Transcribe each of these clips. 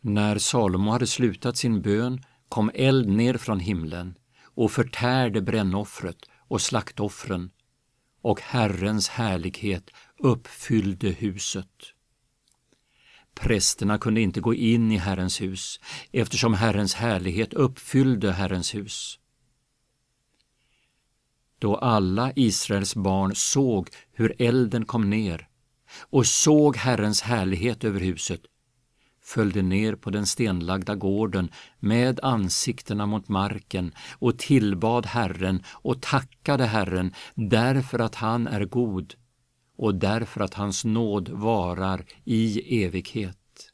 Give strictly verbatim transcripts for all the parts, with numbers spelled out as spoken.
När Salomo hade slutat sin bön kom eld ner från himlen och förtärde brännoffret och slaktoffren, och Herrens härlighet uppfyllde huset. Prästerna kunde inte gå in i Herrens hus, eftersom Herrens härlighet uppfyllde Herrens hus. Då alla Israels barn såg hur elden kom ner och såg Herrens härlighet över huset, följde ner på den stenlagda gården med ansiktena mot marken och tillbad Herren och tackade Herren därför att han är god och därför att hans nåd varar i evighet.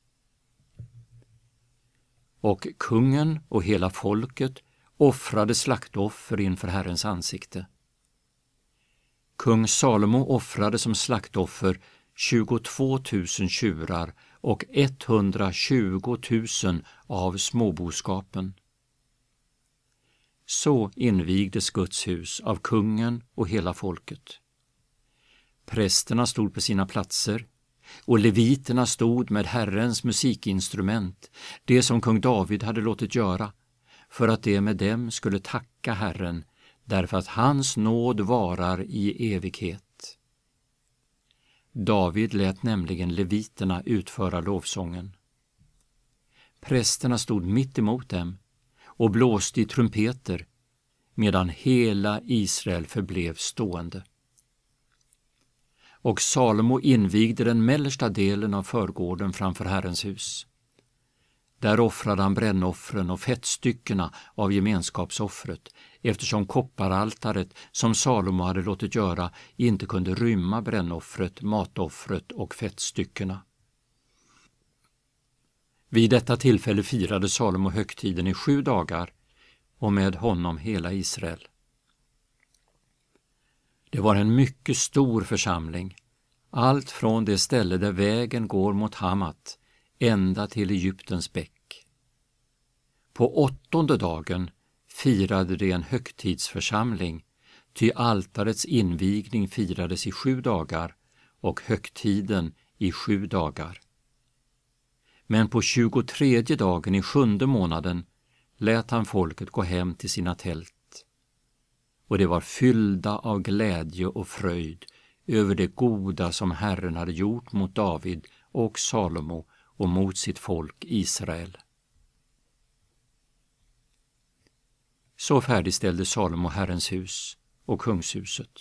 Och kungen och hela folket offrade slaktoffer inför Herrens ansikte. Kung Salomo offrade som slaktoffer tjugotvåtusen tjurar och etthundratjugotusen av småboskapen. Så invigdes Guds hus av kungen och hela folket. Prästerna stod på sina platser och leviterna stod med Herrens musikinstrument, det som kung David hade låtit göra, för att det med dem skulle tacka Herren, därför att hans nåd varar i evighet. David lät nämligen leviterna utföra lovsången. Prästerna stod mitt emot dem och blåste i trumpeter, medan hela Israel förblev stående. Och Salomo invigde den mellersta delen av förgården framför Herrens hus. Där offrade han brännoffren och fettstyckena av gemenskapsoffret, eftersom kopparaltaret som Salomo hade låtit göra inte kunde rymma brännoffret, matoffret och fettstyckena. Vid detta tillfälle firade Salomo högtiden i sju dagar och med honom hela Israel. Det var en mycket stor församling, allt från det ställe där vägen går mot Hamat ända till Egyptens bäck. På åttonde dagen firade de en högtidsförsamling, ty altarets invigning firades i sju dagar och högtiden i sju dagar. Men på tjugotredje dagen i sjunde månaden lät han folket gå hem till sina tält. Och det var fyllda av glädje och fröjd över det goda som Herren hade gjort mot David och Salomo och mot sitt folk Israel. Så färdigställde Salomo Herrens hus och kungshuset.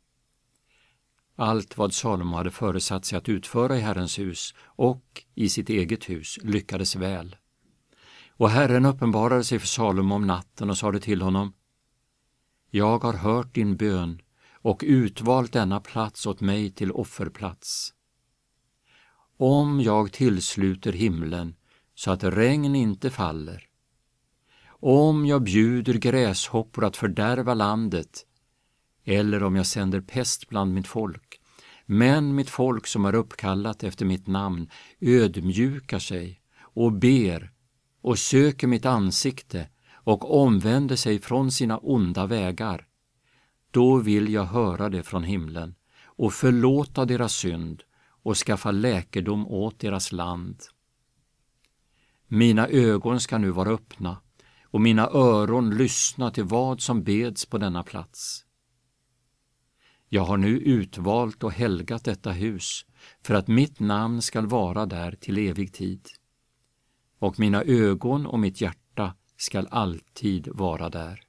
Allt vad Salomo hade föresatt sig att utföra i Herrens hus och i sitt eget hus lyckades väl. Och Herren uppenbarade sig för Salomo om natten och sade till honom: Jag har hört din bön och utvalt denna plats åt mig till offerplats. Om jag tillsluter himlen så att regn inte faller, om jag bjuder gräshoppor att fördärva landet, eller om jag sänder pest bland mitt folk, men mitt folk som är uppkallat efter mitt namn ödmjukar sig och ber och söker mitt ansikte och omvänder sig från sina onda vägar, då vill jag höra det från himlen och förlåta deras synd och skaffa läkedom åt deras land. Mina ögon ska nu vara öppna och mina öron lyssna till vad som beds på denna plats. Jag har nu utvalt och helgat detta hus för att mitt namn skall vara där till evig tid. Och mina ögon och mitt hjärta skall alltid vara där.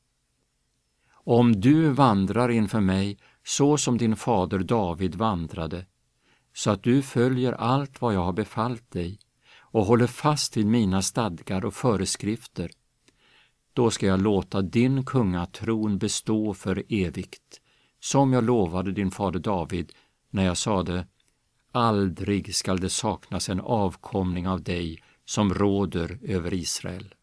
Om du vandrar inför mig så som din fader David vandrade, så att du följer allt vad jag har befallt dig och håller fast vid mina stadgar och föreskrifter, då ska jag låta din kungatron bestå för evigt, som jag lovade din fader David när jag sade: aldrig skall det saknas en avkomling av dig som råder över Israel.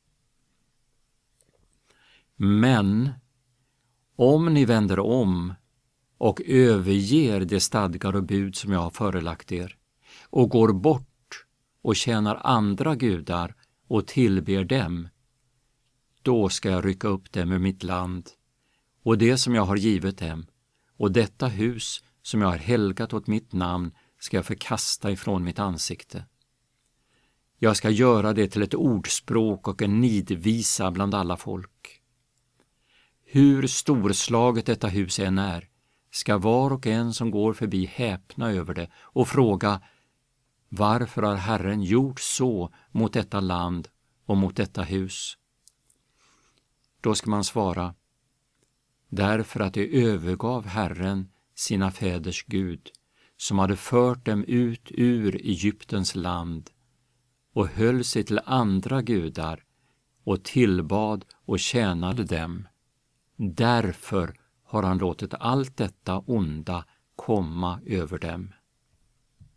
Men om ni vänder om och överger de stadgar och bud som jag har förelagt er och går bort och tjänar andra gudar och tillber dem, då ska jag rycka upp dem ur mitt land och det som jag har givit dem, och detta hus som jag har helgat åt mitt namn ska jag förkasta ifrån mitt ansikte. Jag ska göra det till ett ordspråk och en nidvisa bland alla folk. Hur storslaget detta hus än är, ska var och en som går förbi häpna över det och fråga: varför har Herren gjort så mot detta land och mot detta hus? Då ska man svara: därför att de övergav Herren, sina fäders Gud, som hade fört dem ut ur Egyptens land, och höll sig till andra gudar och tillbad och tjänade dem. Därför har han låtit allt detta onda komma över dem.